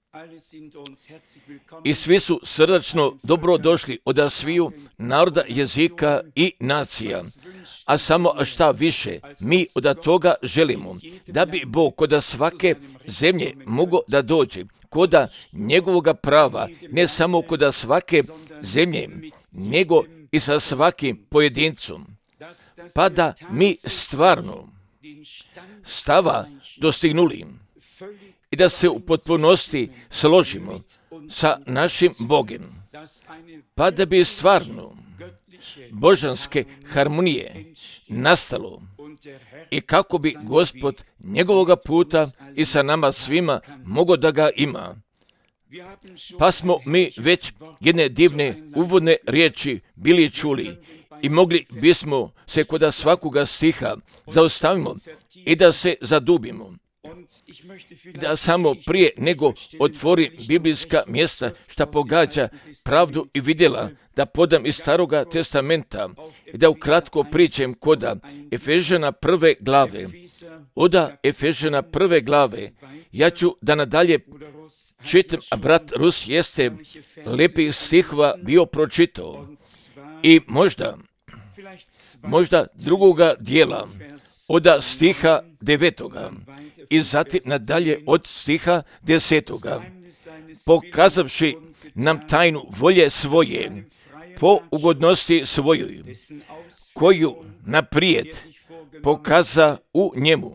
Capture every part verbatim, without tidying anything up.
I svi su srdačno dobrodošli od sviju naroda, jezika i nacija. A samo šta više, mi od toga želimo, da bi Bog kod svake zemlje mogao da dođe, kod njegovoga prava, ne samo kod svake zemlje, nego i sa svakim pojedincom. Pa da mi stvarno stava dostignuli i da se u potpunosti složimo sa našim Bogom, pa da bi stvarno božanske harmonije nastalo i kako bi Gospod njegovoga puta i sa nama svima mogao da ga ima. Pa smo mi već jedne divne uvodne riječi bili čuli i mogli bismo se kod svakoga stiha zaustavimo i da se zadubimo. Da samo prije nego otvori biblijska mjesta šta pogađa pravdu i vidjela, da podam iz Staroga testamenta i da ukratko pričam koda Efežana prve glave. Oda Efežana prve glave, ja ću da nadalje čitam, a brat Rus jeste lepih stihova bio pročitao. I možda, možda drugoga dijela, oda stiha devetoga i zatim nadalje od stiha desetoga, pokazavši nam tajnu volje svoje, po ugodnosti svojoj, koju naprijed pokaza u njemu,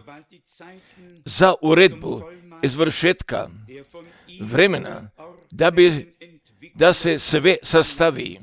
za uredbu izvršetka vremena, da bi da se sve sastavi.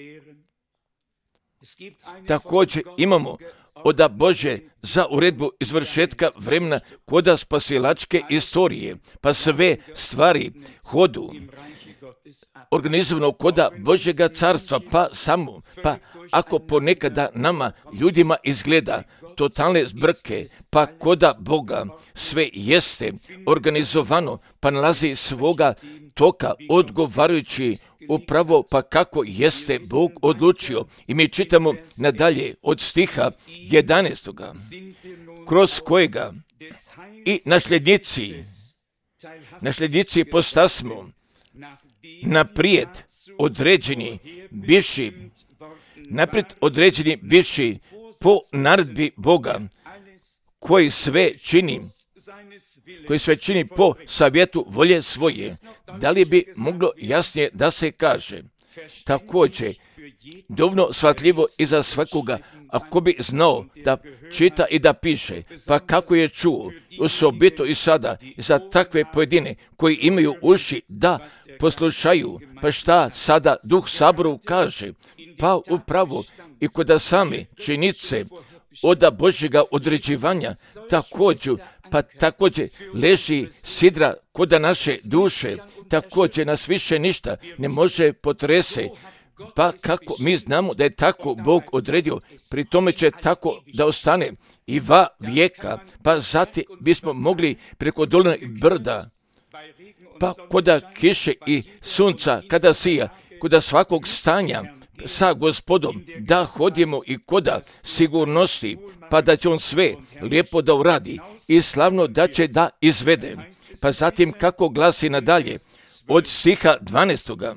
Također imamo oda Bože za uredbu izvršetka vremena koda spasilačke istorije, pa sve stvari hodu organizovano koda Božjega carstva, pa samo, pa ako ponekada nama ljudima izgleda totalne zbrke, pa koda Boga sve jeste organizovano, pa nalazi svoga toka odgovarajući upravo pa kako jeste Bog odlučio. I mi čitamo nadalje od stiha jedanaestoga, kroz kojega i nasljednici, nasljednici postasmo naprijed određeni bivši, naprijed određeni bivši po naredbi Boga, koji sve čini, koji sve čini po savjetu volje svoje. Da li bi moglo jasnije da se kaže? Također, dovoljno shvatljivo i za svakoga, ako bi znao da čita i da piše, pa kako je čuo, osobito i sada, i za takve pojedine koji imaju uši da poslušaju, pa šta sada Duh Saboru kaže, pa upravo i kod same činice oda Božjega određivanja, također, pa također leži sidra koda naše duše, također nas više ništa ne može potrese. Pa kako mi znamo da je tako Bog odredio, pri tome će tako da ostane i va vijeka, pa zatim bismo mogli preko dolina i brda, pa koda kiše i sunca kada sija, koda svakog stanja sa Gospodom, da hodimo i koda sigurnosti, pa da će on sve lijepo da uradi i slavno da će da izvede. Pa zatim kako glasi nadalje od stiha dvanaestoga,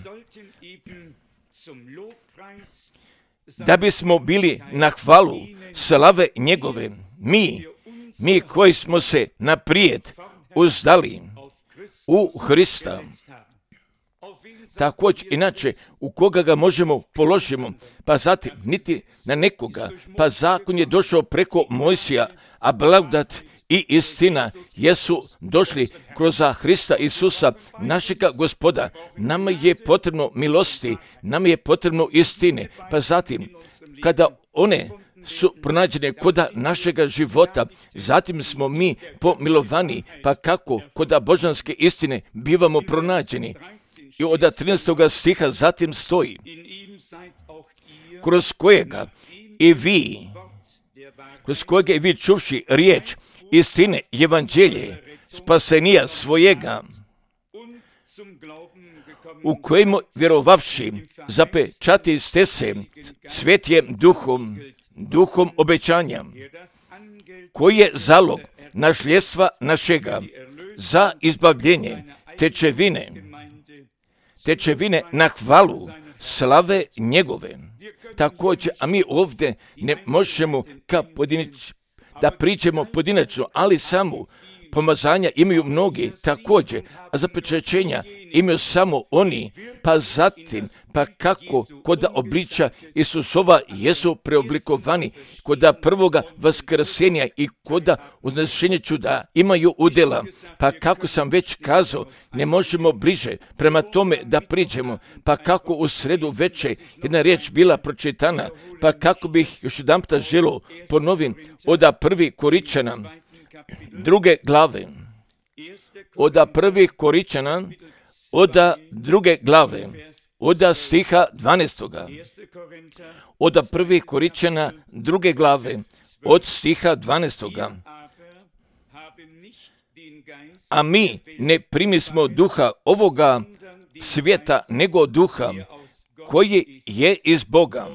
da bismo bili na hvalu slave njegove, mi, mi koji smo se naprijed uzdali u Hrista. Također, inače, u koga ga možemo položimo, pa zatim niti na nekoga, pa zakon je došao preko Mojsija, a blagodat i istina jesu došli kroz Hrista Isusa, našega Gospoda. Nama je potrebno milosti, nama je potrebno istine, pa zatim, kada one su pronađene koda našega života, zatim smo mi pomilovani, pa kako koda božanske istine bivamo pronađeni. I od trinaestoga stiha zatim stoji, kroz kojega i vi, kroz kojega i vi čuvši riječ istine, evanđelje, spasenija svojega, u kojemu vjerovavši zapečati ste se svetjem duhom, duhom obećanja, koji je zalog nasljedstva našega za izbavljenje tečevine, tečevine na hvalu slave njegove. Također, a mi ovdje ne možemo ka pojedinič, da pričamo pojedinačno, ali samo pomazanja imaju mnogi također, a zapečaćenja imaju samo oni, pa zatim, pa kako kod obliča Isusova jesu preoblikovani, kod prvoga vaskrsenja i kod uznešenja čuda imaju udjela, pa kako sam već kazao, ne možemo bliže prema tome da priđemo, pa kako u sredu veče jedna riječ bila pročitana, pa kako bih još jedan puta želio ponovim od prvi Koričana, druge glave, od prvih Koričana, od druge glave, od stiha dvanaestoga, od prvih Koričana, druge glave, od stiha dvanaestoga. A mi ne primismo duha ovoga svijeta, nego duha koji je iz Boga,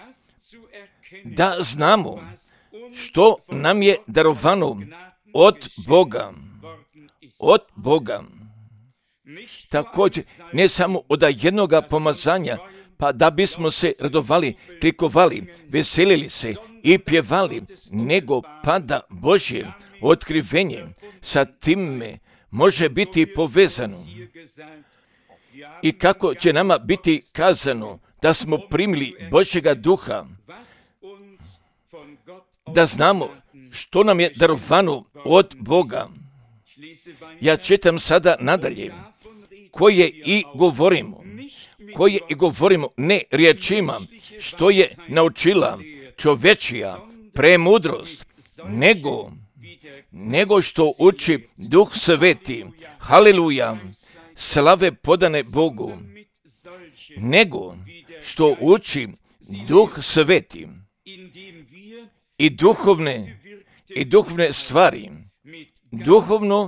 da znamo što nam je darovano od Boga, od Boga. Također, ne samo od jednoga pomazanja, pa da bismo se radovali, klikovali, veselili se i pjevali, nego pa da Božje otkrivenje sa time može biti povezano. I kako će nama biti kazano da smo primili Božjega duha, da znamo što nam je darovano od Boga. Ja čitam sada nadalje, koje i govorimo, koje i govorimo ne riječima, što je naučila čovečija premudrost, nego, nego što uči Duh Sveti, haleluja, slave podane Bogu, nego što uči Duh Sveti i duhovne, i duhovne stvari, duhovno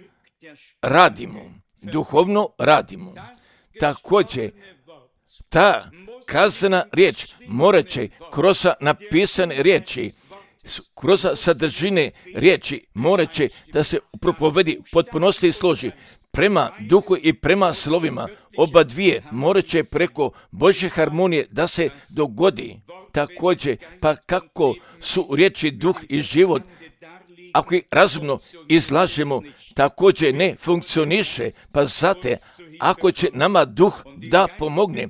radimo, duhovno radimo. Također, ta kazana riječ morat će kroz napisane riječi, kroz sadržine riječi morat će da se u propovedi potpunosti složi prema duhu i prema slovima. Oba dvije morat će preko Božje harmonije da se dogodi. Također, pa kako su riječi duh i život, ako ih razumno izlažemo, također ne funkcioniše, pa zate, ako će nama duh da pomogne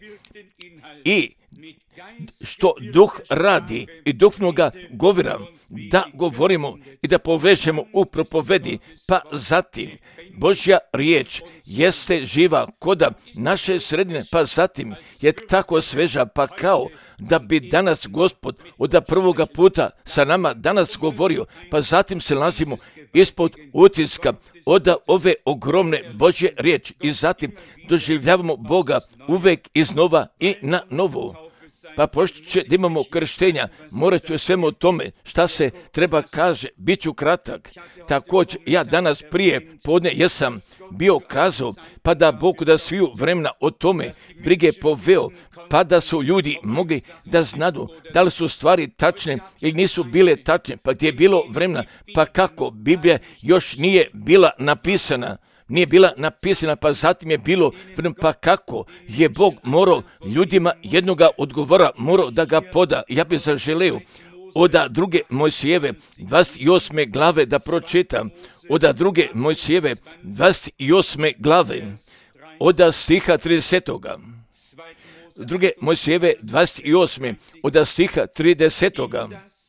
i što duh radi i duhovnoga govora, da govorimo i da povežemo u propovedi, pa zatim Božja riječ jeste živa koda naše sredine, pa zatim je tako sveža, pa kao da bi danas Gospod od prvoga puta sa nama danas govorio, pa zatim se nalazimo ispod utiska od ove ogromne Božje riječi i zatim doživljavamo Boga uvek iznova i na novo. Pa pošto će da imamo krštenja, morat ću svemu tome šta se treba kaže, bit ću kratak. Također, ja danas prije podne jesam bio kazao, pa da Bog da sviju vremena o tome brige poveo, pa da su ljudi mogli da znadu da li su stvari tačne ili nisu bile tačne, pa gdje je bilo vremena, pa kako Biblija još nije bila napisana, nije bila napisana, pa zatim je bilo, pa kako je Bog morao ljudima jednoga odgovora, morao da ga poda. Ja bih zaželeo od druge Mojsijeve dvadeset osme glave da pročitam, od druge Mojsijeve dvadeset osme glave, od stiha tridesetoga. Druge Mojsijeve dvadeset osme od stiha tridesetoga.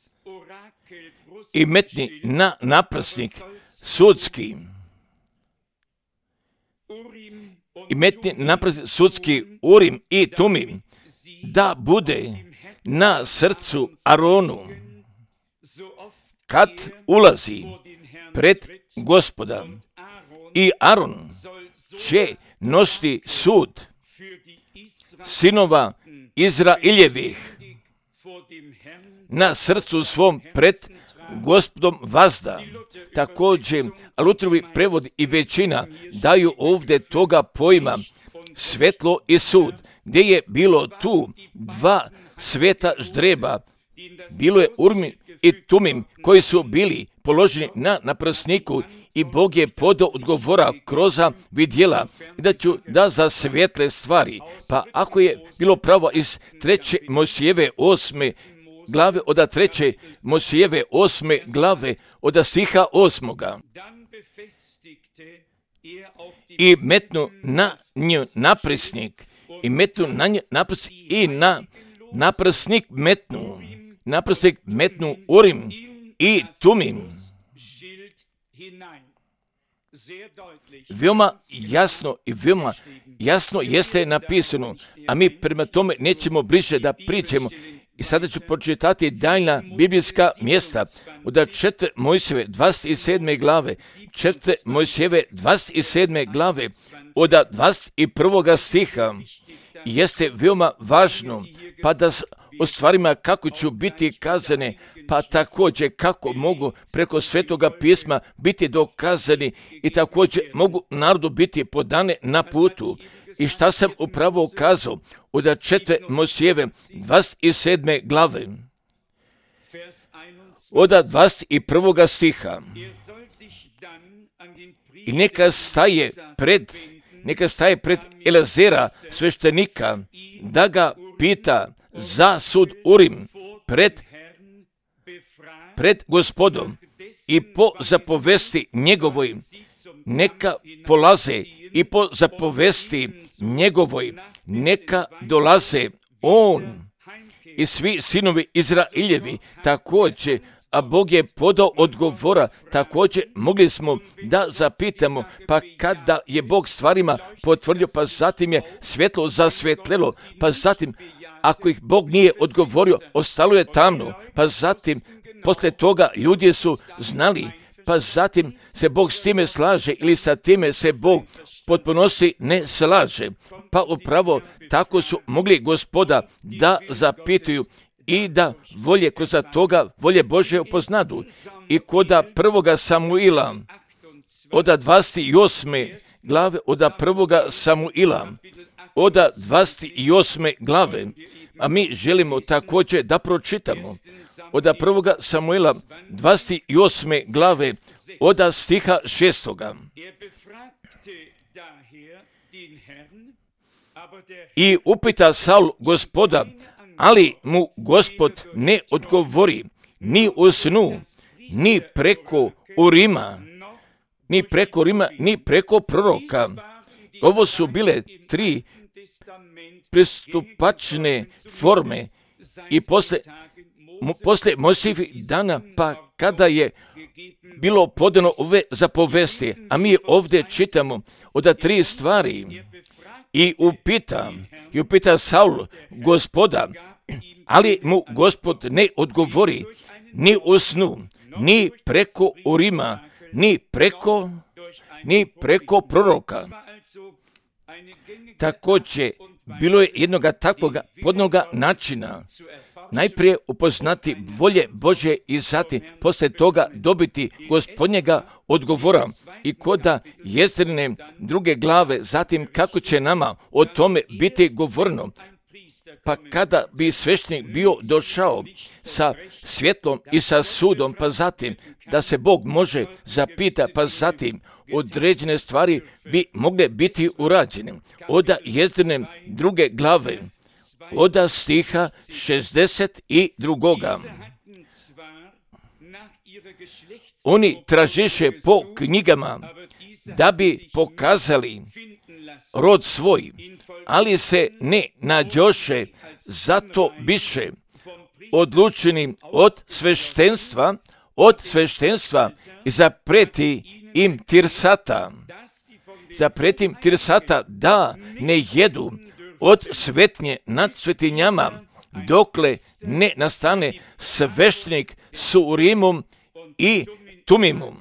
I metni na naprsnik sudski, i metni naprsnik sudski Urim i Tumim, da bude na srcu Aronu, kad ulazi pred Gospoda, i Aron će nositi sud sinova Izraeljevih na srcu svom pred Gospodom vazda. Također, Lutrovi prevod i većina daju ovdje toga pojma svetlo i sud, gdje je bilo tu dva sveta ždreba, bilo je Urim i Tumim koji su bili položeni na naprsniku i Bog je podao odgovora kroz vidjela i da ću da za svjetle stvari. Pa ako je bilo pravo iz treće Mojsijeve osme glave, od treće Mojsijeve osme glave, od stiha osmoga. I metnu na nju naprsnik, i metnu na nju naprsnik, i na naprsnik metnu, naprsnik metnu Urim i Tumim. Veoma jasno i veoma jasno jeste napisano, a mi prema tome nećemo bliže da pričamo. I sada ću pročitati daljna biblijska mjesta od četvrte Mojsijeve dvadeset sedme glave, četvrte Mojsijeve dvadeset sedme glave, od dvadeset prvoga stiha. Jeste veoma važno, pa da o stvarima kako ću biti kazane, pa također kako mogu preko Svetoga pisma biti dokazani i također mogu narodu biti podane na putu. I šta sam upravo kazao od četvrte Mojsijeve dvadeset sedme glave, od dvadeset prvoga stiha. I neka staje pred, neka staje pred Elazera sveštenika, da ga pita za sud Urim pred, pred Gospodom i po zapovesti njegovoj neka polaze i po zapovesti njegovoj neka dolaze on i svi sinovi Izrailjevi također, a Bog je podao odgovora. Također mogli smo da zapitamo, pa kada je Bog stvarima potvrdio, pa zatim je svjetlo zasvjetlelo, pa zatim ako ih Bog nije odgovorio, ostalo je tamno, pa zatim poslije toga ljudi su znali, pa zatim se Bog s time slaže ili sa time se Bog potpunosti ne slaže. Pa upravo tako su mogli Gospoda da zapituju i da volje kroz toga volje Božje upoznadu. I kod prvoga Samuila, od dvadeset osme glave, od prvoga Samuila, od dvadeset osme glave, a mi želimo također da pročitamo od prvoga Samuila dvadeset osme glave, od stiha šestoga. I upita Saul Gospoda, ali mu Gospod ne odgovori, ni u snu, ni preko Urima, ni preko Urima, ni preko proroka. Ovo su bile tri pristupačne forme i posle, posle Mojsijevih dana, pa kada je bilo podano ove zapovesti, a mi ovdje čitamo od tri stvari. I upita, i upita Saul Gospoda, ali mu Gospod ne odgovori, ni u snu, ni preko Urima, ni preko, ni preko proroka. Također, bilo je jednoga takvoga podnoga načina. Najprije upoznati volje Božje i zatim poslije toga dobiti Gospodnjega odgovora i koda Jezrine druge glave, zatim kako će nama o tome biti govorno. Pa kada bi sveštenik bio došao sa svjetlom i sa sudom, pa zatim da se Bog može zapita, pa zatim određene stvari bi mogle biti urađene. Od Jezrine druge glave, od stiha šezdeset drugoga. Oni tražiše po knjigama da bi pokazali rod svoj, ali se ne nađoše, zato biše odlučeni od sveštenstva, od sveštenstva i zapreti im Tirsata, zapreti im Tirsata da ne jedu od svetnje nad svetinjama, dokle ne nastane sveštenik s Urimom i Tumimom.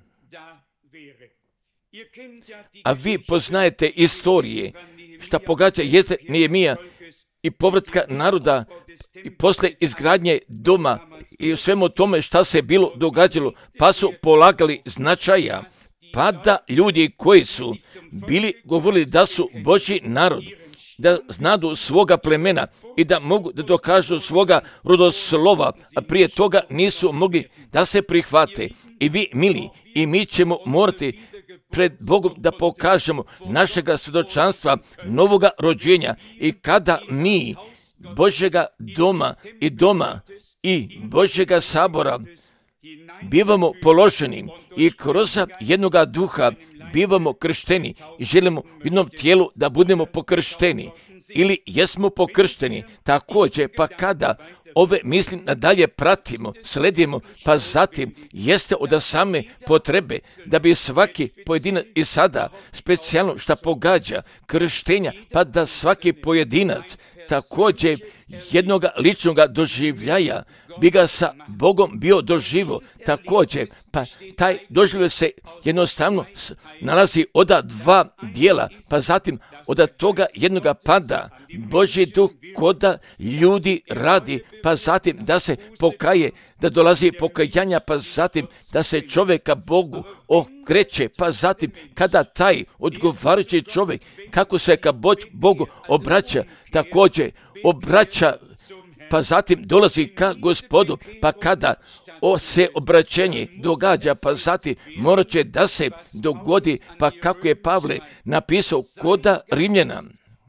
A vi poznajete istorije šta pogađa Jezre Nehemija i povratka naroda i posle izgradnje doma i u svemu tome šta se bilo događalo, pa su polagali značaja, pa da ljudi koji su bili govorili da su Božji narod, da znadu svoga plemena i da mogu da dokažu svoga rodoslova, a prije toga nisu mogli da se prihvate. I vi, mili, i mi ćemo morati pred Bogom da pokažemo našega svjedočanstva novoga rođenja. I kada mi Božjega doma i doma i Božjega sabora bivamo položeni i kroz jednoga duha bivamo kršteni i želimo u jednom tijelu da budemo pokršteni ili jesmo pokršteni, također pa kada ove misli nadalje pratimo, sledimo, pa zatim jeste od same potrebe da bi svaki pojedinac i sada specijalno šta pogađa krštenja, pa da svaki pojedinac također jednoga ličnoga doživljaja bi ga sa Bogom bio doživo također, pa taj doživljaj se jednostavno nalazi od dva dijela, pa zatim od toga jednoga pada Božji duh koda ljudi radi, pa zatim da se pokaje, da dolazi pokajanja, pa zatim da se čovjeka Bogu okreće, pa zatim kada taj odgovarajući čovjek kako se ka Bogu obraća, također obraća, pa zatim dolazi ka Gospodu, pa kada o se obraćenje događa, pa zatim morat će da se dogodi, pa kako je Pavle napisao koda Rimljana.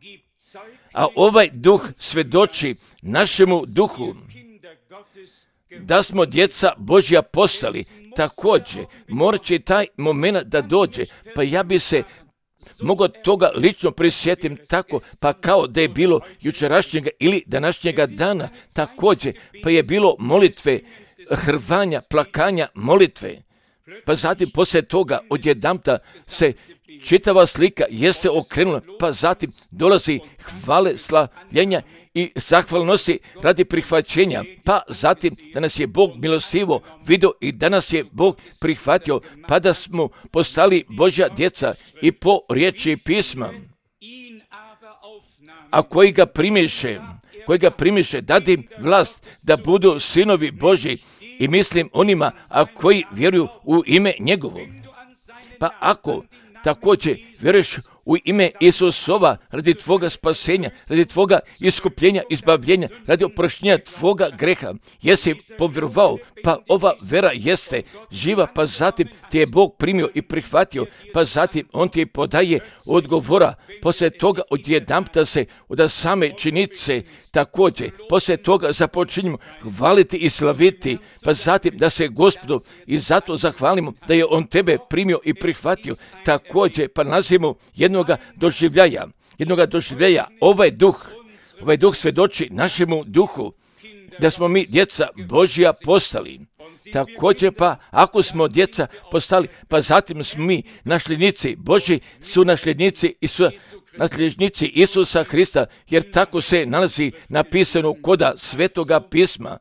A ovaj duh svedoči našemu duhu da smo djeca Božja postali. Također morat će taj moment da dođe, pa ja bi se mogu toga lično prisjetim tako, pa kao da je bilo jučerašnjega ili današnjega dana, također, pa je bilo molitve, hrvanja, plakanja, molitve. Pa zatim poslije toga odjedanput se čitava slika jeste okrenula, pa zatim dolazi hvale, slavljenja i zahvalnosti radi prihvaćenja, pa zatim da nas je Bog milostivo vidio i da nas je Bog prihvatio, pa da smo postali Božja djeca i po riječi pisma. A koji ga primiše, koji ga primiše, dadi im vlast da budu sinovi Božji, i mislim onima a koji vjeruju u ime njegovo. Pa ako također vjeruješ u ime Isusova radi tvoga spasenja, radi tvoga iskupljenja, izbavljenja, radi oproštenja tvoga greha, jesi povjerovao, pa ova vera jeste živa, pa zatim ti je Bog primio i prihvatio, pa zatim on ti podaje odgovora, poslije toga odjedanputa se od same činice također, poslije toga započinjemo hvaliti i slaviti, pa zatim da se Gospodu i zato zahvalimo da je on tebe primio i prihvatio, također pa nazivamo jednoga doživljaja, jednoga doživljaja, ovaj duh, ovaj duh svedoči našemu duhu da smo mi djeca Božja postali. Također pa ako smo djeca postali, pa zatim smo mi nasljednici Božji, su nasljednici i su nasljednici Isusa Hrista, jer tako se nalazi napisano koda Svetoga pisma.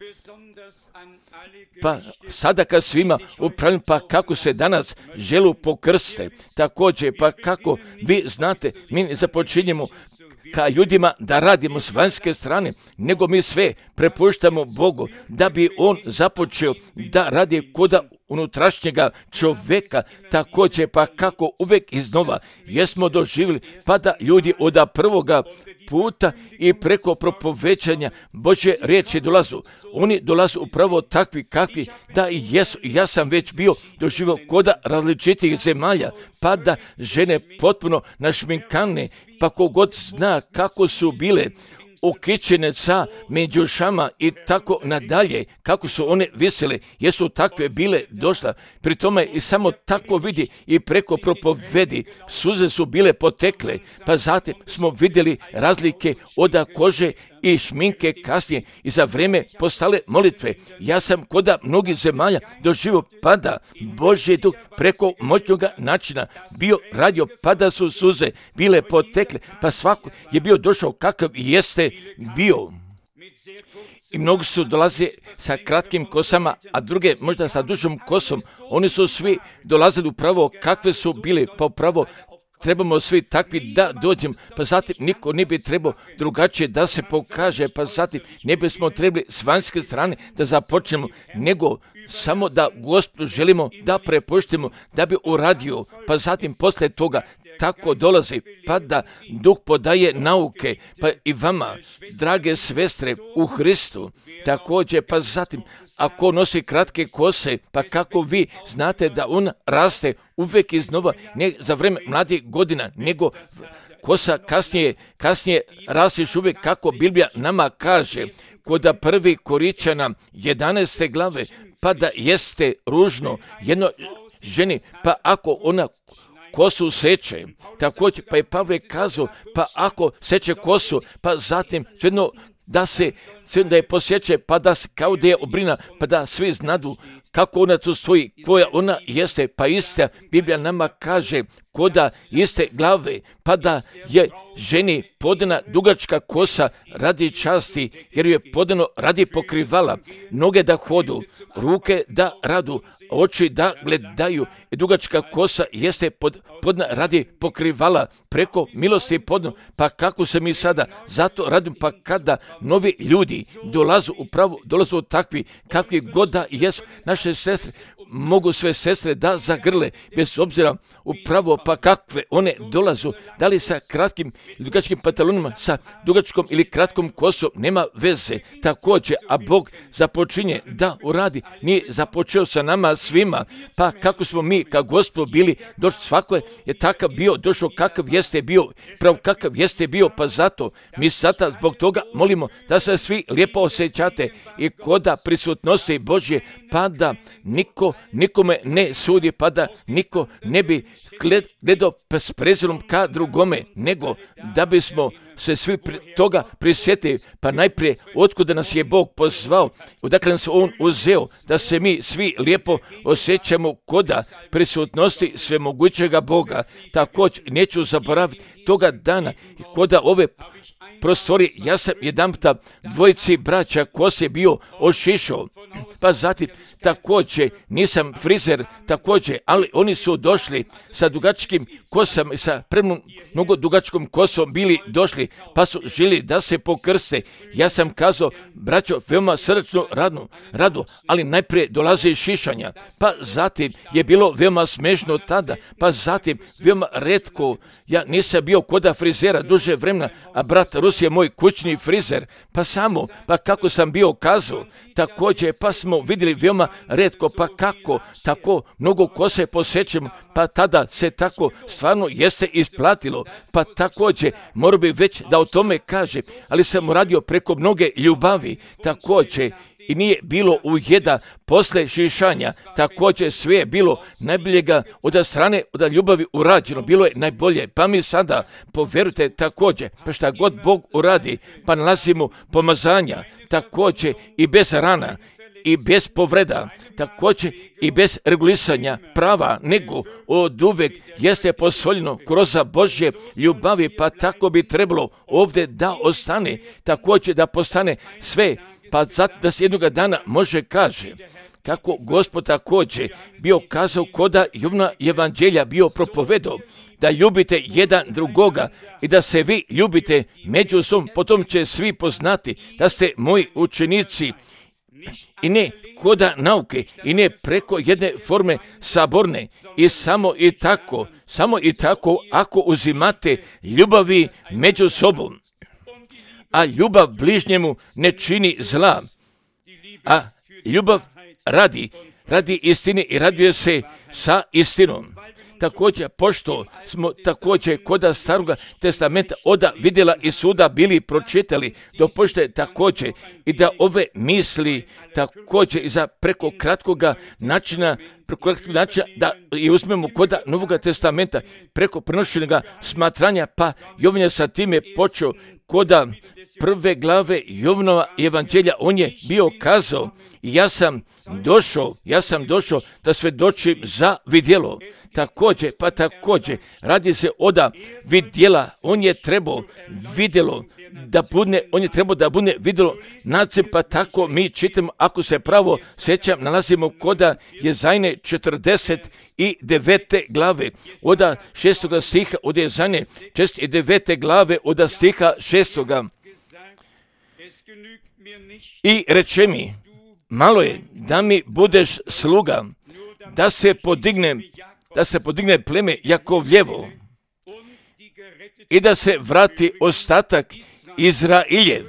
Pa sada kad svima upravljam, pa kako se danas želu pokrste, također pa kako vi znate, mi ne započinjemo ka ljudima da radimo s vanjske strane, nego mi sve prepuštamo Bogu da bi on započeo da radi koda unutrašnjega čovjeka, također pa kako uvijek iznova jesmo doživjeli, pa da ljudi od prvoga puta i preko propovećanja Božje riječi dolazu. Oni dolazu upravo takvi kakvi da i jesu. Ja sam već bio doživio koda različitih zemalja, pa da žene potpuno našminkane, pa kogod zna kako su bile ukićene sa međušama i tako nadalje, kako su one visele, jesu takve bile došla. Pri tome i samo tako vidi i preko propovedi, suze su bile potekle, pa zatim smo vidjeli razlike od kože i šminke kasnije i za vrijeme postale molitve. Ja sam koda mnogih zemalja doživio pada Božji duh preko moćnog načina bio radio, pada su suze bile potekle, pa svako je bio došao kakav jeste bio. I mnogi su dolaze sa kratkim kosama, a druge možda sa dužom kosom. Oni su svi dolazili upravo kakve su bili, pa upravo trebamo svi takvi da dođemo, pa zatim niko ne bi trebao drugačije da se pokaže, pa zatim ne bismo trebali s vanjske strane da započnemo, nego samo da Gospodu želimo da prepuštimo, da bi uradio, pa zatim poslije toga tako dolazi, pa da Duh podaje nauke, pa i vama, drage svestre u Hristu, također, pa zatim, ako nosi kratke kose, pa kako vi znate da on raste uvijek iznova, ne za vrijeme mladih godina, nego kosa kasnije, kasnije rastiš uvijek kako Biblija nama kaže, kod prvi Koričana jedanaeste glave, pa da jeste ružno jedno ženi, pa ako ona kosu seče, također, pa je Pavle kazao, pa ako seče kosu, pa zatim jedno da se, da je posjeće, pa da se kao da je obrina, pa da svi znadu kako ona tu stoji, koja ona jeste, pa ista Biblija nama kaže, koda iste glave, pa da je ženi podana dugačka kosa radi časti, jer je podano radi pokrivala, noge da hodu, ruke da radu, oči da gledaju, i dugačka kosa jeste pod, podana radi pokrivala, preko milosti podano, pa kako se mi sada zato radimo, pa kada novi ljudi dolazu upravo, dolazu takvi, kakvi god da jesu, naše sestre, mogu sve sestre da zagrle, bez obzira upravo pa kakve one dolazu, da li sa kratkim i dugačkim pantalonima, sa dugačkom ili kratkom kosom, nema veze. Također, a Bog započinje da uradi, nije započeo sa nama svima, pa kako smo mi kao Gospod bili, došli, svako je takav bio, došao kakav jeste bio, prav kakav jeste bio, pa zato mi sada zbog toga molimo da se svi lijepo osjećate i koda prisutnosti Božje, pa da niko nikome ne sudi, pa da niko ne bi gledao s prezirom ka drugome, nego da bismo se svi pri, toga prisjetili, pa najprije otkuda nas je Bog pozvao, odakle nas On uzeo, da se mi svi lijepo osjećamo koda prisutnosti svemogućega Boga. Također neću zaboraviti toga dana, koda ove prostori, ja sam jedanputa dvojici braća kose bio ošišao, pa zatim također nisam frizer, također, ali oni su došli sa dugačkim kosama i sa premnom mnogo dugačkom kosom bili došli, pa su želi da se pokrste. Ja sam kazao, braćo, veoma srčno radno, rado, ali najprije dolaze šišanja, pa zatim je bilo veoma smešno tada, pa zatim veoma retko, ja nisam bio koda frizera duže vremena, a brat Rus je moj kućni frizer, pa samo, pa kako sam bio kazao, također, pa smo vidjeli veoma retko, pa kako, tako mnogo kose posjećemo, pa tada se tako stvarno jeste isplatilo, pa također, morao bi već da o tome kaže, ali sam radio preko mnoge ljubavi, također, i nije bilo ujeda posle šišanja, također sve je bilo najboljega od strane, od ljubavi urađeno, bilo je najbolje, pa mi sada, poverujte također, pa šta god Bog uradi, pa nalazimo pomazanja, također i bez rana, i bez povreda, također i bez regulisanja prava, nego od uvek jeste posoljeno kroz Božje ljubavi, pa tako bi trebalo ovdje da ostane, također da postane sve, pa zato da se jednoga dana može kaže, kako Gospod također bio kazao koda Jovna evanđelja bio propovedao, da ljubite jedan drugoga i da se vi ljubite međusobno, potom će svi poznati da ste moji učenici, i ne koda nauke, i ne preko jedne forme saborne, i samo i tako, samo i tako ako uzimate ljubavi među sobom, a ljubav bližnjemu ne čini zla, a ljubav radi, radi istine i raduje se sa istinom. Također, pošto smo također koda Staroga testamenta oda vidjela i suda bili pročitali, dopušte također i da ove misli također i za preko kratkoga načina, preko kratkog načina da i uzmemo koda Novoga testamenta preko prenošenja smatranja, pa Jovan je sa time počeo koda prve glave Jovanova evanđelja, on je bio kazao, ja sam došao, ja sam došao da svedočim za vidjelo. Također, pa također, radi se oda vidjela, on je trebao vidjelo da bude, on je trebao da bude vidjelo nacem, pa tako mi čitamo, ako se pravo sjećam, nalazimo koda Jezajne četrdeset devete glave, oda šestoga stiha, od Jezajne četrdeset devete glave, oda stiha šestoga. I reče mi, malo je da mi budeš sluga, da se podigne, da se podigne pleme Jakovljevo i da se vrati ostatak Izrailjev.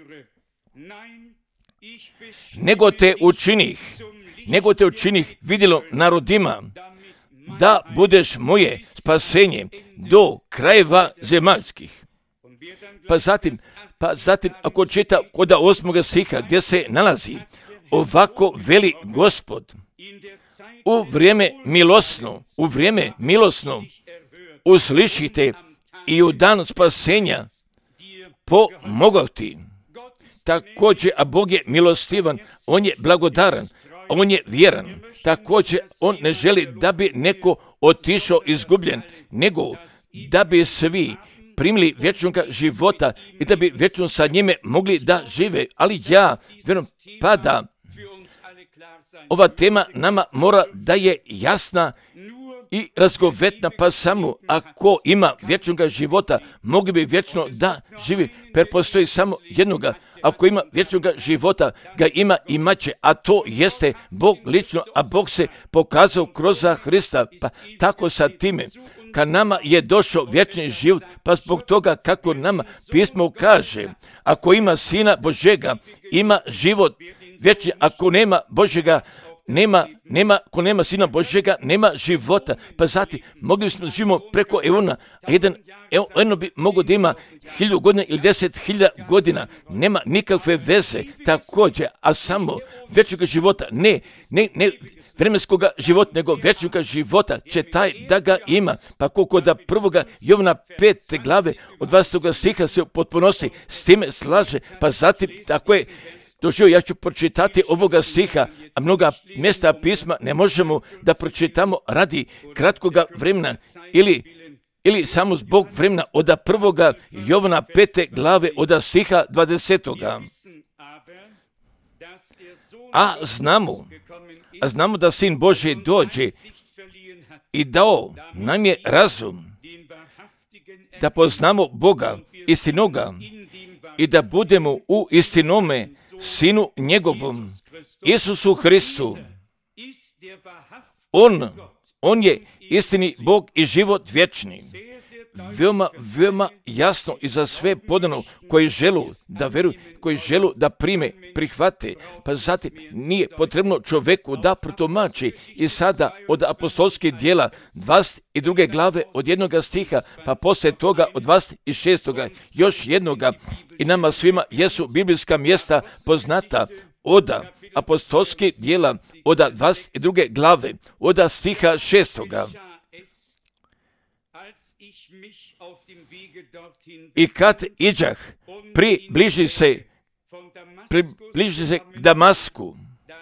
Nego te učinih, nego te učinih vidjelo narodima, da budeš moje spasenje do krajeva zemaljskih. Pa zatim, pa zatim ako čita kod osmoga stiha gdje se nalazi, ovako veli Gospod, u vrijeme milosno, u vrijeme milosno, uslišite i u dan spasenja pomogao ti. Također, a Bog je milostivan, On je blagodaran, On je vjeran. Također, On ne želi da bi neko otišao izgubljen, nego da bi svi primili vječnog života i da bi vječno sa njime mogli da žive. Ali ja vjerujem pa da ova tema nama mora da je jasna i razgovetna, pa samo ako ima vječnog života, mogli bi vječno da živi, per postoji samo jednoga. Ako ima vječnog života, ga ima i maće, a to jeste Bog lično, a Bog se pokazao kroz Hrista, pa tako sa time. Kad nama je došao vječni život, pa zbog toga kako nama pismo kaže, ako ima Sina Božega, ima život vječni, ako nema Božega, Nema, nema, ko nema Sina Božjega, nema života. Pa zatim, mogli smo živimo preko eona, a jedan eon bi mogao da ima hilju godina ili deset hilja godina. Nema nikakve veze također, a samo vječnog života, ne, ne, ne vremenskog života, nego vječnog života će taj da ga ima. Pa koliko da prvoga Jovana pete glave od dvadesetog stiha se potpunosti s time slaže, pa zatim tako je doživio, ja ću pročitati ovoga stiha, a mnoga mjesta pisma ne možemo da pročitamo radi kratkoga vremena ili, ili samo zbog vremena od prvoga Jovana pete glave od stiha dvadesetoga. A znamo, a znamo da Sin Božji dođe i dao nam je razum da poznamo Boga, istinoga, i da budemo u istinome Sinu njegovom, Isusu Hristu. On, on je istini Bog i život vječni. Veoma, veoma jasno i za sve podano koji želu da veruju, koji želu da prime, prihvate. Pa zatim nije potrebno čovjeku da protumači i sada od apostolskih djela dvadeset druge glave od jednoga stiha, pa poslije toga od dvadeset šestoga još jednoga, i nama svima jesu biblijska mjesta poznata od apostolskih djela od dvadeset druge glave od stiha šestoga. I kad iđah, približi se, približi se k Damasku,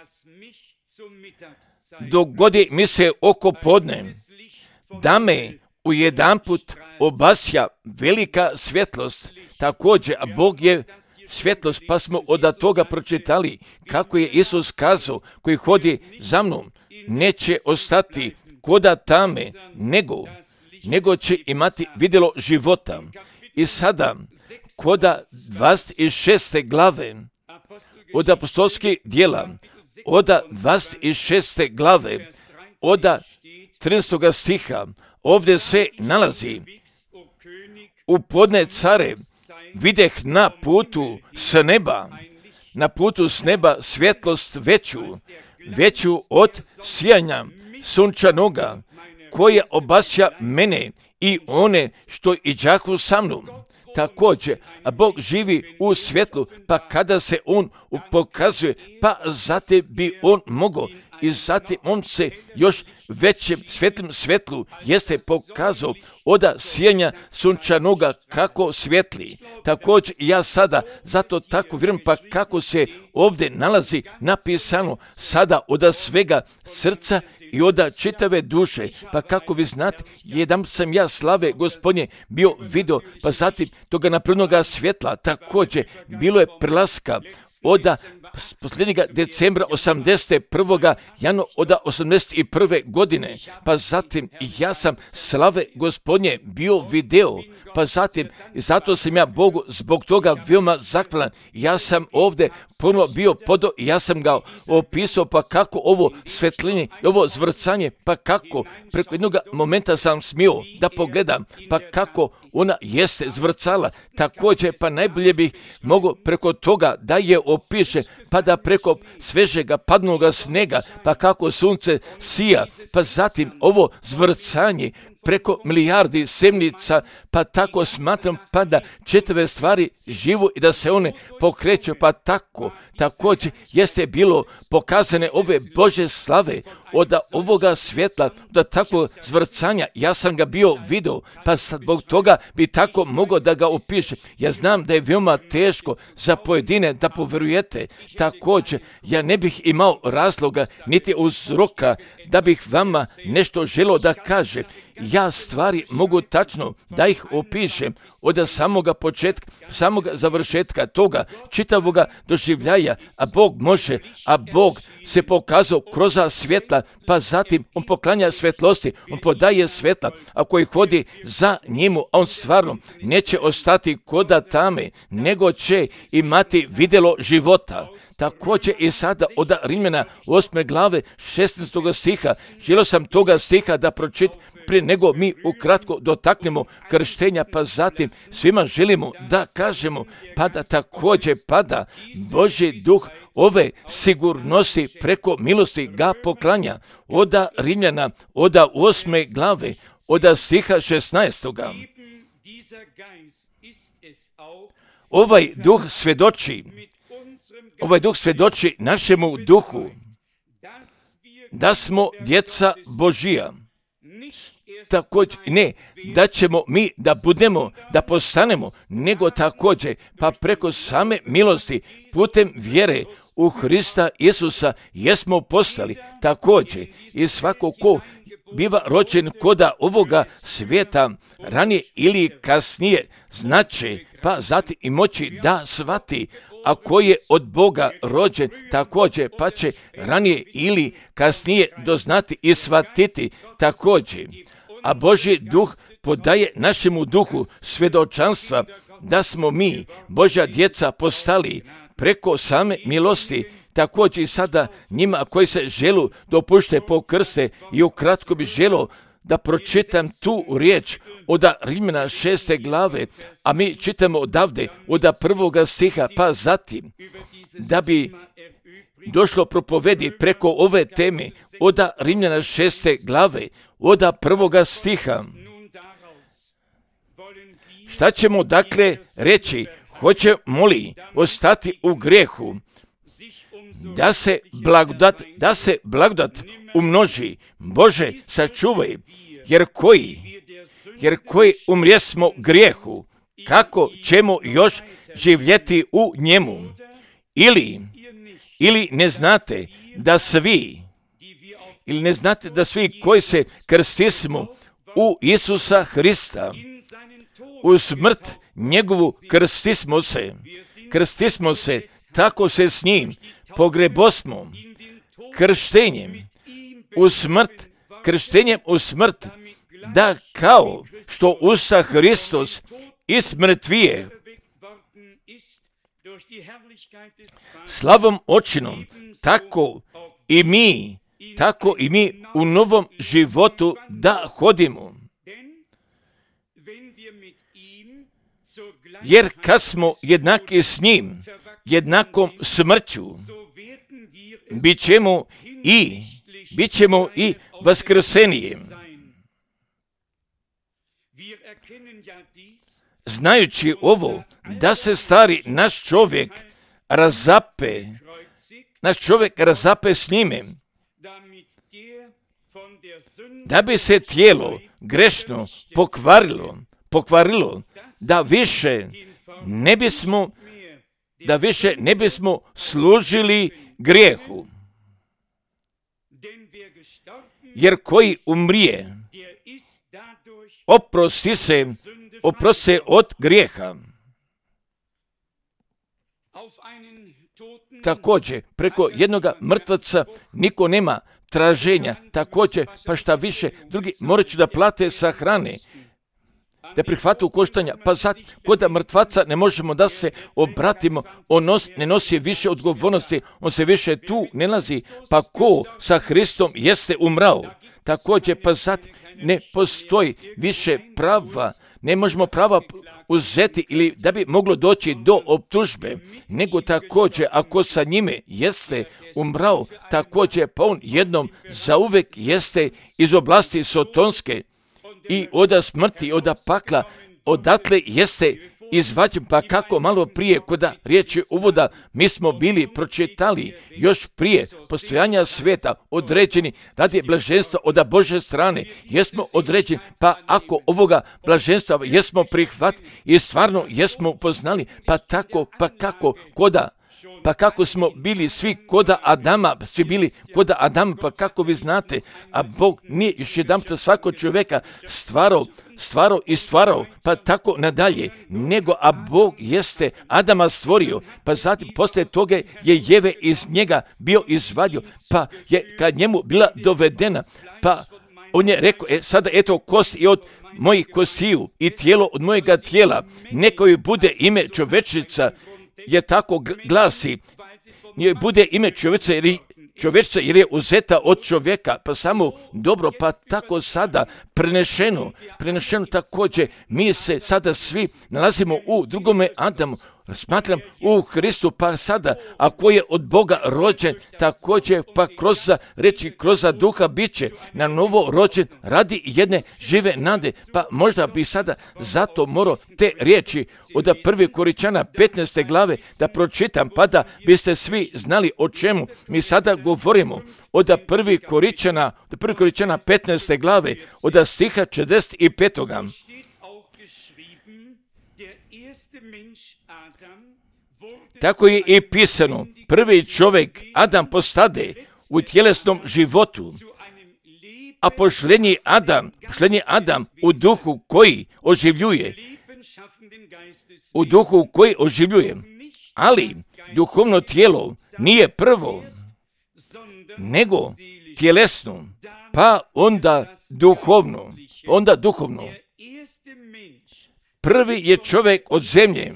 dogodi mi se oko podne, da me u jedanput obasja velika svjetlost. Također, a Bog je svjetlost, pa smo od toga pročitali kako je Isus kazao, koji hodi za mnom, neće ostati koda tame, nego nego će imati vidjelo života. I sada, koda dvadeset šeste glave od apostolskih djela, od dvadeset šeste glave, od trinaestoga stiha, ovdje se nalazi: u podne care videh na putu s neba, na putu s neba svjetlost veću, veću od sijanja sunčanoga, koja obasja mene i one što iđahu sa mnom. Također, a Bog živi u svjetlu, pa kada se On pokazuje, pa zatim bi On mogao i zatim On se još većem svjetlim svjetlu jeste pokazao od sijanja sunčanoga kako svjetli. Također ja sada zato tako vjerujem, pa kako se ovdje nalazi napisano sada od svega srca i od čitave duše, pa kako vi znate, jedan sam ja slave Gospodnje bio video, pa zatim toga naprednoga svjetla, također bilo je prelaska od posljednjega decembra osamdeset prvoga januara od osamdeset prve godine, pa zatim ja sam slave Gospodnje od nje bio video, pa zatim, i zato sam ja Bogu zbog toga veoma zahvalan. Ja sam ovdje ponovo bio podo, ja sam ga opisao, pa kako ovo svetljenje, ovo zvrcanje, pa kako preko jednog momenta sam smio da pogledam, pa kako ona jeste zvrcala. Također, pa najbolje bih mogao preko toga da je opiše, pa da preko svežega padnoga snega, pa kako sunce sija, pa zatim ovo zvrcanje preko milijardi semnica, pa tako smatram pa da četiri stvari živu i da se one pokreću, pa tako također jeste bilo pokazane ove Bože slave od ovoga svjetla, da tako zvrcanja, ja sam ga bio vidio, pa zbog toga bi tako mogao da ga opišem. Ja znam da je veoma teško za pojedine da povjerujete, također ja ne bih imao razloga niti uzroka da bih vama nešto želio da kažem. Ja stvari mogu tačno da ih opišem od samoga početka, samoga završetka toga čitavoga doživljaja, a Bog može, a Bog se pokazao kroz svjetla, pa zatim on poklanja svjetlosti, on podaje svjetla, a koji hodi za njemu, a on stvarno neće ostati koda tame, nego će imati vidjelo života. Također i sada od Rimljana osme glave šesnaestog stiha, želio sam toga stiha da pročitam prije nego mi ukratko dotaknemo krštenja, pa zatim svima želimo da kažemo, pa da također pada Božji duh ove sigurnosti preko milosti ga poklanja od Rimljana, od osme glave, od stiha šesnaestoga. Ovaj duh svjedoči, ovaj duh svjedoči našemu duhu da smo djeca Božija. Također, ne, da ćemo mi da budemo, da postanemo, nego također, pa preko same milosti, putem vjere u Hrista Isusa, jesmo postali također. I svako ko biva rođen koda ovoga svijeta, ranije ili kasnije, znači, pa zatim i moći da shvati, a ko je od Boga rođen, također, pa će ranije ili kasnije doznati i shvatiti također. A Božji duh podaje našemu duhu svjedočanstva da smo mi, Božja djeca, postali preko same milosti. Također i sada njima koji se želu dopušte po krste, i ukratko bi želio da pročitam tu riječ od Rimljana šeste glave, a mi čitamo odavde od prvoga stiha, pa zatim da bi došlo propovedi preko ove teme od Rimljana šeste glave, od prvoga stiha. Šta ćemo dakle reći? Hoćemo li ostati u grehu da se blagodat, da se blagodat umnoži? Bože, sačuvaj, jer koji, jer koji umrijesmo grijehu, kako ćemo još živjeti u njemu? Ili, ili ne znate da svi, ili ne znate da svi koji se krstismo u Isusa Hrista, u smrt njegovu krstismo se, krstismo se, tako se s njim pogrebosmo krštenjem u smrt, krštenjem u smrt, da kao što Usa Hristos iz mrtvije slavom očinom, tako i mi, tako i mi u novom životu da hodimo. Jer kad smo jednaki s njim, jednakom smrću, bit ćemo i, bit ćemo i vaskrsenijem. Znajući ovo, da se stari naš čovjek razape, naš čovjek razape s njime, da bi se tijelo grešno pokvarilo, pokvarilo, da više ne bismo, da više ne bismo služili grijehu. Jer koji umrije, oprosti se, oprosti se od grijeha. Također, preko jednoga mrtvaca niko nema traženja, također, pa šta više, drugi morat će da plate sa hrane. da prihvatu koštanja, pa zatim kod mrtvaca ne možemo da se obratimo, on nos, ne nosi više odgovornosti, on se više tu ne nalazi, pa ko sa Hristom jeste umrao. Također, pa zatim ne postoji više prava, ne možemo prava uzeti ili da bi moglo doći do optužbe, nego također ako sa njime jeste umrao, također pa on jednom zauvek jeste iz oblasti sotonske i oda smrti, oda pakla, odatle jeste izvađen, pa kako malo prije koda riječi uvoda mi smo bili pročitali još prije postojanja sveta određeni radi blaženstva od Božje strane, jesmo određeni, pa ako ovoga blaženstva jesmo prihvatili i stvarno jesmo upoznali, pa tako, pa kako koda Pa kako smo bili svi koda Adama, svi bili koda Adama, pa kako vi znate, a Bog nije još jedanput svakog čovjeka stvarao, stvarao i stvarao, pa tako nadalje, nego a Bog jeste Adama stvorio, pa zatim poslije toga je Jeve iz njega bio izvadio, pa je kad njemu bila dovedena, pa on je rekao, e, sada eto kost i od mojih kostiju i tijelo od mojega tijela, neka joj bude ime čovječica, jer tako glasi, nije bude ime čovječica jer, čovječica jer je uzeta od čovjeka, pa samo dobro, pa tako sada prenešeno, prenešeno također, mi se sada svi nalazimo u drugome Adamu, smatram u Hristu, pa sada, ako je od Boga rođen, također pa kroz reći, kroz duha biće na novo rođen radi jedne žive nade, pa možda bi sada zato morao te riječi od prve Korinćana petnaeste glave da pročitam, pa da biste svi znali o čemu mi sada govorimo. Od prve Korinćana, od prve Korinćana petnaeste glave, od stiha četrdeset pet. Tako je i pisano, prvi čovjek Adam postade u tjelesnom životu, a pošljenji Adam, pošljenji Adam u duhu koji oživljuje, u duhu koji oživljuje, ali duhovno tijelo nije prvo, nego tjelesno, pa onda duhovno, onda duhovno. Prvi je čovjek od zemlje,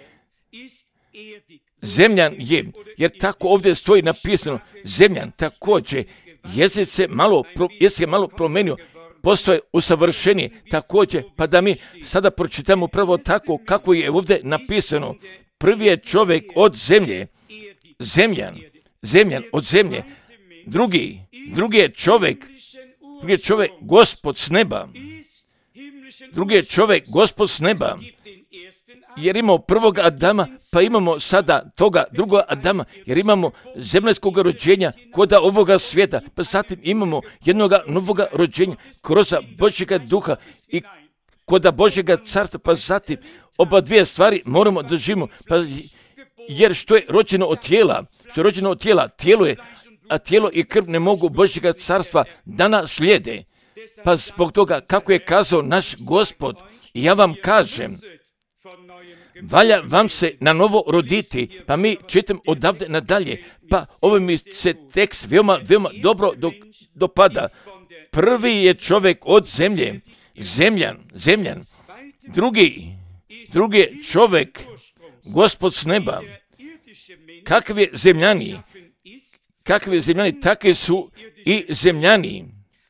zemljan je, jer tako ovdje stoji napisano, zemljan također, jezik se malo, jezik se malo promenio, postoje usavršenije također, pa da mi sada pročitamo prvo tako kako je ovdje napisano, prvi je čovjek od zemlje, zemljan, zemljan od zemlje, drugi, drugi je čovjek, drugi je čovjek Gospod s neba, drugi je čovjek Gospod s neba, jer imamo prvog Adama, pa imamo sada toga drugog Adama, jer imamo zemaljskog rođenja kod ovoga svijeta, pa zatim imamo jednoga novoga rođenja kroz Božjega duha i kod Božjega carstva, pa zatim oba dvije stvari moramo da živimo, pa jer što je rođeno od tijela, što je rođeno od tijela, tijelo je, a tijelo i krv ne mogu Božjega carstva da nas slijede. Pa zbog toga, kako je kazao naš Gospod, ja vam kažem, valja vam se na novo roditi, pa mi čitam odavde nadalje, pa ovo mi se tekst veoma, veoma dobro do, dopada. Prvi je čovjek od zemlje, zemljan, zemljan, drugi, drugi je čovjek, Gospod s neba. Kakvi zemljani, kakvi zemljani, takvi su i zemljani.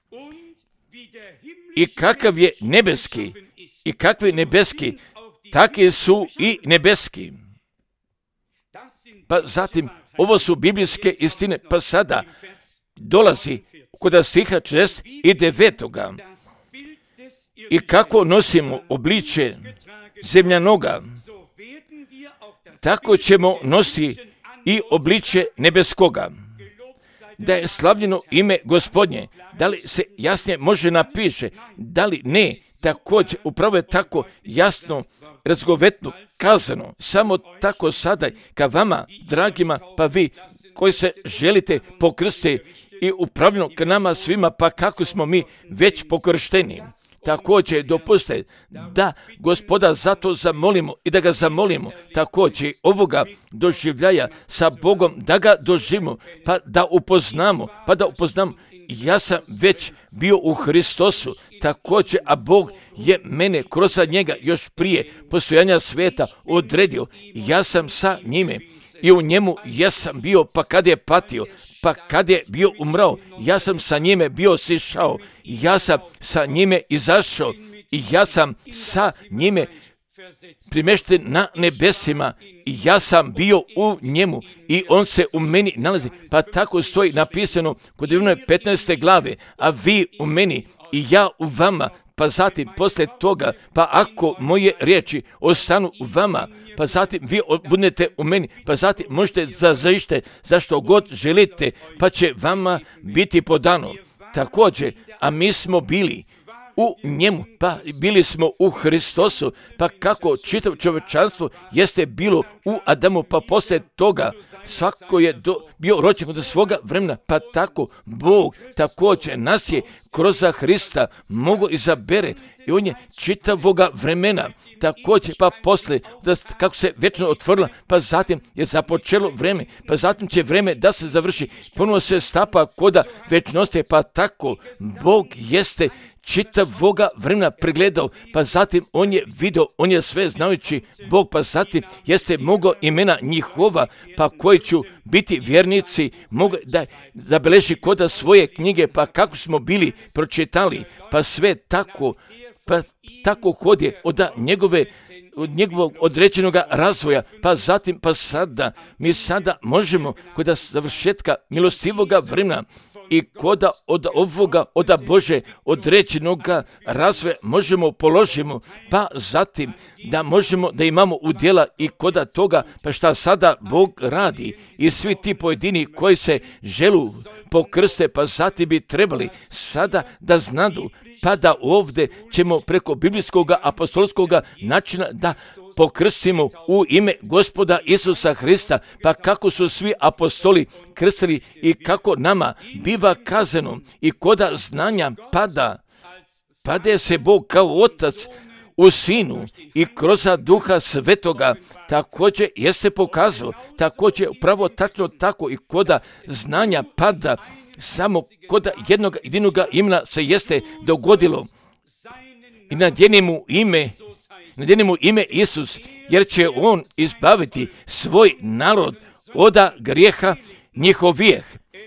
I kakav je nebeski, i kakvi nebeski, takvi su i nebeski. Pa zatim, ovo su biblijske istine, pa sada dolazi kod stiha četrdeset devet. I kako nosimo obliče zemljanoga, tako ćemo nositi i obliče nebeskoga. Da je slavljeno ime Gospodnje, da li se jasnije može napiše, da li ne, također upravo je tako jasno, razgovetno kazano, samo tako sada ka vama, dragima, pa vi koji se želite pokrstiti i upravljeno k nama svima, pa kako smo mi već pokršteni. Također dopuste da Gospoda zato zamolimo i da ga zamolimo također ovoga doživljaja sa Bogom, da ga doživimo, pa da upoznamo, pa da upoznamo ja sam već bio u Hristosu, također, a Bog je mene kroz njega još prije postojanja svijeta odredio. Ja sam sa njime i u njemu ja sam bio, pa kad je patio, pa kad je bio umrao, ja sam sa njime bio sišao, ja sam sa njime izašao i ja sam sa njime primješten na nebesima i ja sam bio u njemu i on se u meni nalazi. Pa tako stoji napisano kod Ivana petnaeste glave, a vi u meni i ja u vama. Pa zatim poslije toga, pa ako moje riječi ostanu u vama, pa zatim vi budete u meni, pa zatim možete zažište zašto god želite, pa će vama biti podano. Također, a mi smo bili u njemu, pa bili smo u Hristosu, pa kako čitav čovječanstvo jeste bilo u Adamu, pa poslije toga svako je do, bio rođen do svoga vremena, pa tako Bog također nas je kroz Hrista mogo izabere i on je čitavoga vremena također, pa poslije da, kako se vječno otvorila, pa zatim je započelo vreme, pa zatim će vreme da se završi, ponovo se stapa koda vječnosti, pa tako Bog jeste čitavoga vremena pregledao, pa zatim on je vidio, on je sve znajući Bog, pa zatim jeste mogao imena njihova, pa koji ću biti vjernici, mogu da zabeleži koda svoje knjige, pa kako smo bili pročitali, pa sve tako, pa tako hodje od njegove od njegovog određenog razvoja, pa zatim, pa sada, mi sada možemo kod završetka milostivoga vremena i koda od ovoga, od Bože određenog razvoja možemo položimo, pa zatim da možemo da imamo udjela i koda toga, pa šta sada Bog radi i svi ti pojedini koji se želu pokrste, pa zatim bi trebali sada da znadu, pa da ovdje ćemo preko biblijskog apostolskog načina da pokrstimo u ime Gospoda Isusa Hrista, pa kako su svi apostoli krstili i kako nama biva kazano i koda znanja pada, pade se Bog kao Otac u Sinu i kroz Duha Svetoga također jeste pokazao, također upravo tačno tako i koda znanja pada, samo koda jednog jedinog imena se jeste dogodilo i nadjenimo ime nadjenimo ime Isus, jer će on izbaviti svoj narod od grijeha njihovih.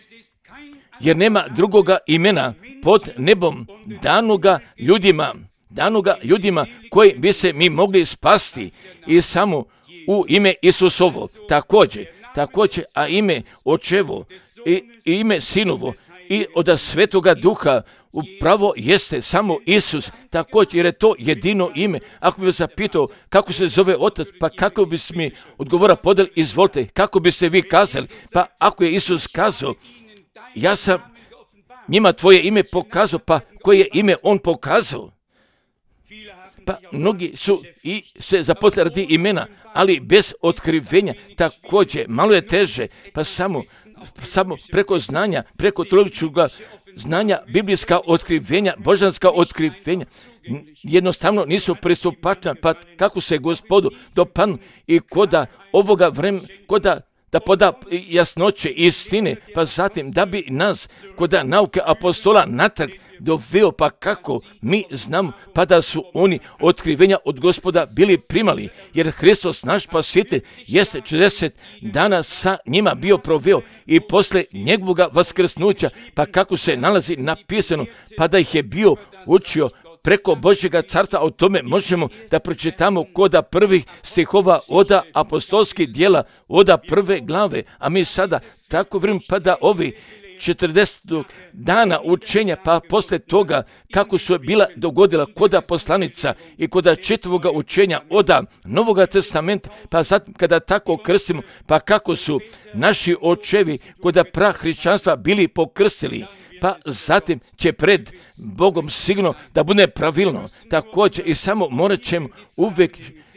Jer nema drugoga imena pod nebom danoga ljudima, danoga ljudima koji bi se mi mogli spasti i samo u ime Isusovo. Također, također, a ime Očevo i, i ime Sinovo i od Svetoga Duha upravo jeste samo Isus, također, jer je to jedino ime. Ako bi vas zapitao kako se zove Otac, pa kako bi mi odgovora podali, izvolite, kako bi se vi kazali, pa ako je Isus kazao, ja sam njima tvoje ime pokazao, pa koje je ime on pokazao? Pa mnogi su i se zaposlili radi imena, ali bez otkrivenja također malo je teže, pa samo, samo preko znanja, preko teološkog znanja, biblijska otkrivenja, božanska otkrivenja, jednostavno nisu pristupačna, pa kako se Gospodu dopadnu i koda ovoga vremena, koda da poda jasnoće i istine, pa zatim da bi nas koda nauke apostola natrag doveo, pa kako mi znamo, pa da su oni otkrivenja od Gospoda bili primali, jer Hristos naš spasitelj jeste četrdeset dana sa njima bio proveo i posle njegovog vaskrsnuća, pa kako se nalazi napisano, pa da ih je bio učio preko Božjega carstva, o tome možemo da pročitamo koda prvih stihova oda apostolskih djela, oda prve glave, a mi sada tako vrijeme pa da ovi četrdeset dana učenja, pa posle toga kako su bila dogodila koda poslanica i koda čitavoga učenja oda Novoga testamenta, pa zatim kada tako krstimo, pa kako su naši očevi koda prahrišćanstva bili pokrstili, pa zatim će pred Bogom sigurno da bude pravilno. Također i samo morat ćemo uvijek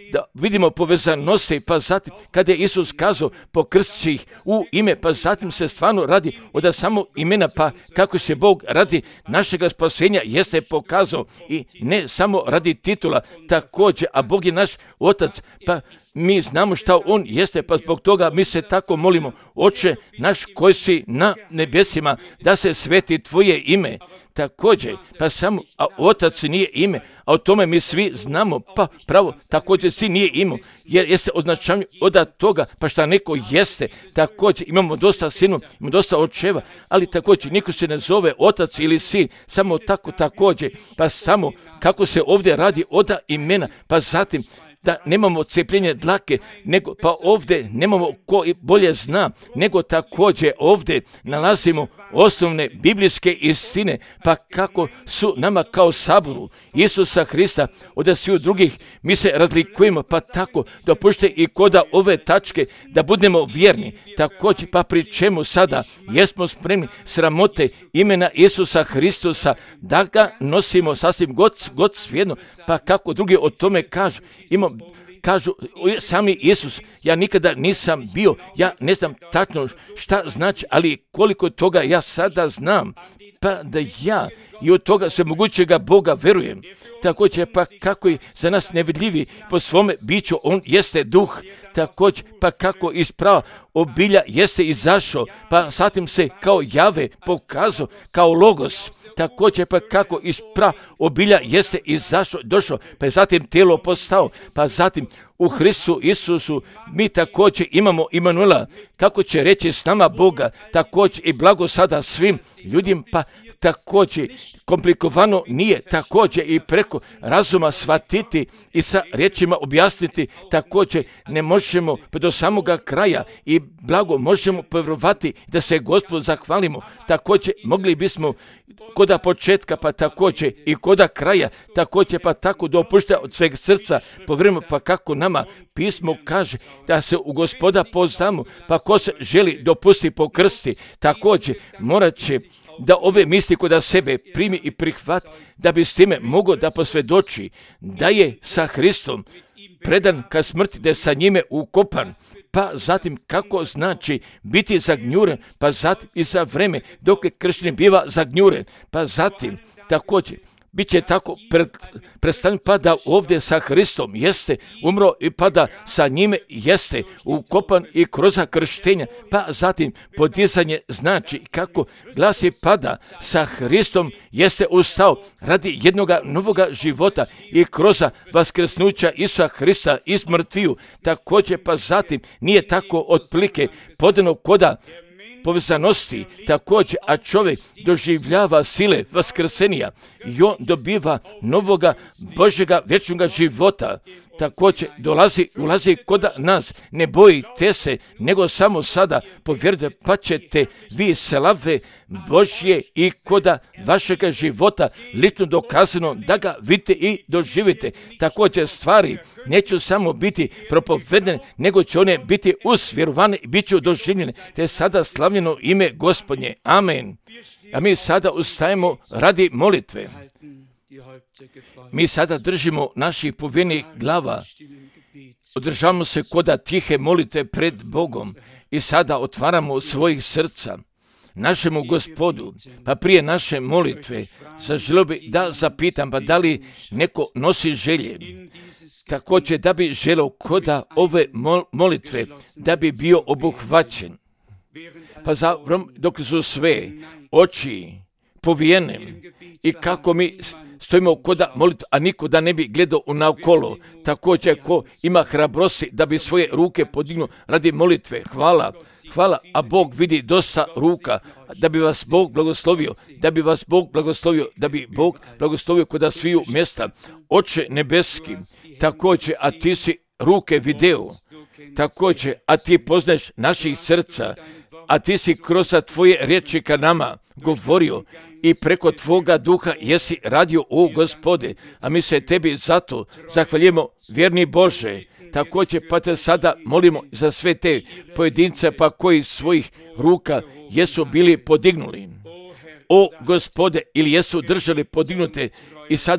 da vidimo povezanose, pa zatim kada je Isus kazao pokrstići ih u ime, pa zatim se stvarno radi od samo imena, pa kako se Bog radi našega spasenja jeste pokazao i ne samo radi titula također, a Bog je naš Otac, pa mi znamo šta On jeste, pa zbog toga mi se tako molimo, Oče naš koji si na nebesima, da se sveti Tvoje ime. Također, pa samo, a Otac nije ime, a o tome mi svi znamo, pa pravo, također si nije ime, jer jeste označavanje od toga, pa šta neko jeste, također imamo dosta sinu, imamo dosta očeva, ali također niko se ne zove Otac ili sin, samo tako također, pa samo kako se ovdje radi od imena, pa zatim, da nemamo cepljenje dlake, nego pa ovdje nemamo ko bolje zna, nego također ovdje nalazimo osnovne biblijske istine, pa kako su nama kao saboru Isusa Hrista od svih drugih, mi se razlikujemo, pa tako dopušte i koda ove tačke da budemo vjerni, također pa pri čemu sada jesmo spremni sramote imena Isusa Hristusa da ga nosimo sasvim god, god svijedno, pa kako drugi o tome kažu, imamo kažu sami Isus, ja nikada nisam bio, ja ne znam tačno šta znači, ali koliko toga ja sada znam, pa da ja i od toga svemogućega Boga verujem. Također pa kako je za nas nevidljivi po svome biću, on jeste duh, također pa kako iz prava obilja jeste izašao, pa zatim se kao Jave pokazao, kao Logos, također pa kako iz prava obilja jeste izašao, došao, pa je zatim tijelo postao, pa zatim u Hristu Isusu mi također imamo Imanuela, kako će reći s nama Boga, također i blago sada svim ljudima, pa također komplikovano nije također i preko razuma shvatiti i sa riječima objasniti, također ne možemo pa do samoga kraja i blago možemo povjerovati da se Gospodu zahvalimo, također mogli bismo koda početka pa također i koda kraja, također pa tako dopušta od sveg srca povjerujemo, pa kako nama pismo kaže da se u Gospoda poznamo, pa ko se želi dopusti pokrsti, također morat će da ove misli kod sebe primi i prihvati, da bi s time mogao da posvjedoči da je sa Hristom predan ka smrti, da je sa njime ukopan, pa zatim kako znači biti zagnjuren, pa zatim i za vreme dok je kršćanin biva zagnjuren, pa zatim također bit će tako pred, predstavljen pa da ovdje sa Hristom jeste umro i pa da sa njime jeste ukopan i kroz krštenja, pa zatim podizanje znači kako glasi pada sa Hristom jeste ustao radi jednoga novoga života i kroz vaskrsnuća Isusa Hrista iz mrtviju, također pa zatim nije tako otplike podano koda povezanosti, također, a čovjek doživljava sile vaskrsenija i on dobiva novoga Božjega vječnoga života. Također dolazi, ulazi kod nas, ne bojite se, nego samo sada povjerujte, pa ćete vi slave Božje i koda vašega života lično dokazano da ga vidite i doživite. Također stvari neće samo biti propovedene, nego će one biti usvjerovane i bit će doživljene. Te sada slavljeno ime Gospodnje. Amen. A mi sada ustajemo radi molitve. Mi sada držimo naših povjerenih glava, održavamo se koda tihe molitve pred Bogom i sada otvaramo svojih srca našemu Gospodu. Pa prije naše molitve zaželio bi da zapitam, pa da li neko nosi želje, također da bi želio koda ove molitve da bi bio obuhvaćen. Pa za, dok su sve oči povijene i kako mi stojimo koda molitva, a niko da ne bi gledao naokolo, također ko ima hrabrosti da bi svoje ruke podignuo radi molitve. Hvala, hvala, a Bog vidi dosta ruka, da bi vas Bog blagoslovio, da bi vas Bog blagoslovio, da bi Bog blagoslovio koda sviju mjesta. Oče nebeski, također, a ti si ruke video, također, a ti poznaješ naših srca, a ti si kroz tvoje riječi ka nama govorio i preko tvoga duha jesi radio, o Gospode, a mi se tebi zato zahvaljujemo, vjerni Bože. Također pa te sada molimo za sve te pojedince pa koji svojih ruka jesu bili podignuli, o Gospode, ili jesu držali podignute i sada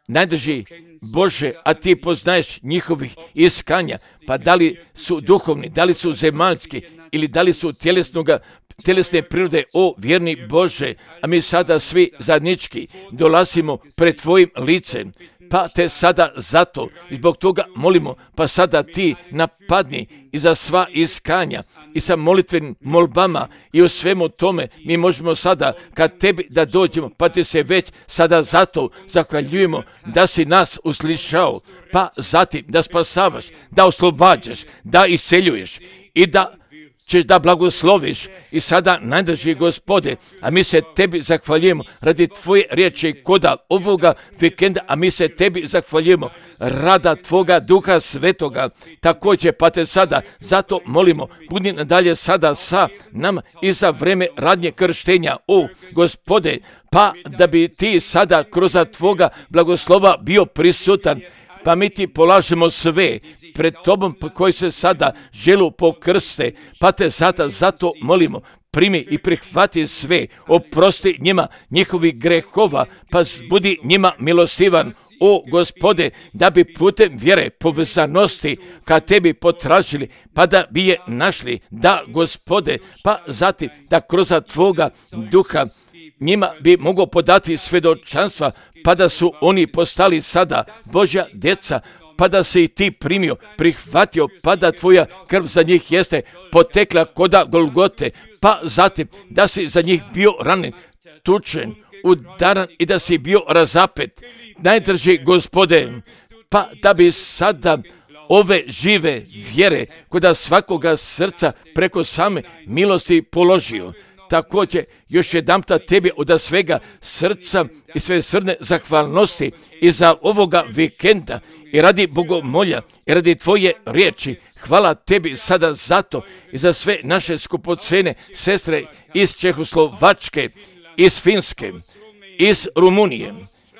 Najdrži Bože, a ti poznaješ njihovih iskanja, pa da li su duhovni, da li su zemaljski ili da li su tjelesnoga, tjelesne prirode, o vjerni Bože, a mi sada svi zajednički dolazimo pred tvojim licem, pa te sada zato i zbog toga molimo, pa sada ti napadni i za sva iskanja i sa molitvenim molbama i u svemu tome mi možemo sada kad tebi da dođemo, pa ti se već sada zato zahvaljujemo da si nas uslišao, pa zatim da spasavaš, da oslobađaš, da isceljuješ i da ćeš da blagosloviš i sada najdrži Gospode, a mi se tebi zahvaljujemo radi tvoje riječi koda ovoga vikenda, a mi se tebi zahvaljujemo rada tvoga Duha Svetoga, također pa te sada zato molimo, budi nadalje sada sa nama i za vreme radnje krštenja, o Gospode, pa da bi ti sada kroz tvoga blagoslova bio prisutan, pa mi ti polažemo sve pred tobom koji se sada želu pokrste, pa te sada zato molimo, primi i prihvati sve, oprosti njima njihovih grehova, pa budi njima milostivan, o Gospode, da bi putem vjere povezanosti ka tebi potražili, pa da bi je našli, da Gospode, pa zatim da kroz tvoga Duha njima bi mogao podati svjedočanstva, pa da su oni postali sada Božja djeca, pa da se i ti primio, prihvatio, pa da tvoja krv za njih jeste potekla koda Golgote, pa zatim da si za njih bio ranjen, tučen, udaran i da si bio razapet. Najdrži Gospode, pa da bi sada ove žive vjere koda svakoga srca preko same milosti položio. Također, još jedanputa tebi od svega srca i sve srne zahvalnosti i za ovoga vikenda i radi Bogomolja i radi tvoje riječi. Hvala tebi sada zato i za sve naše skupocene sestre iz Čehoslovačke, iz Finske, iz Rumunije,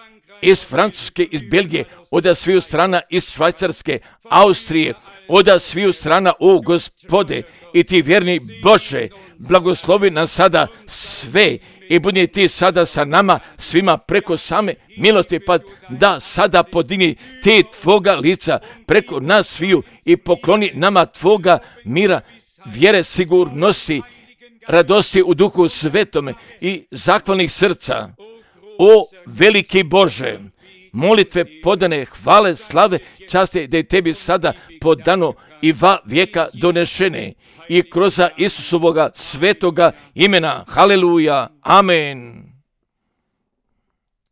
iz Francuske, iz Belgije, od sviju strana iz Švajcarske, Austrije, od sviju strana, o Gospode, i ti vjerni Bože, blagoslovi nas sada sve i budi ti sada sa nama svima preko same milosti, pa da sada podini ti tvoga lica preko nas sviju i pokloni nama tvoga mira, vjere, sigurnosti, radosti u Duhu Svetome i zahvalnih srca. O veliki Bože, molitve podane, hvale, slave, časti da je tebi sada podano i va vijeka donešene i kroz Isusovoga svetoga imena. Haleluja, amen.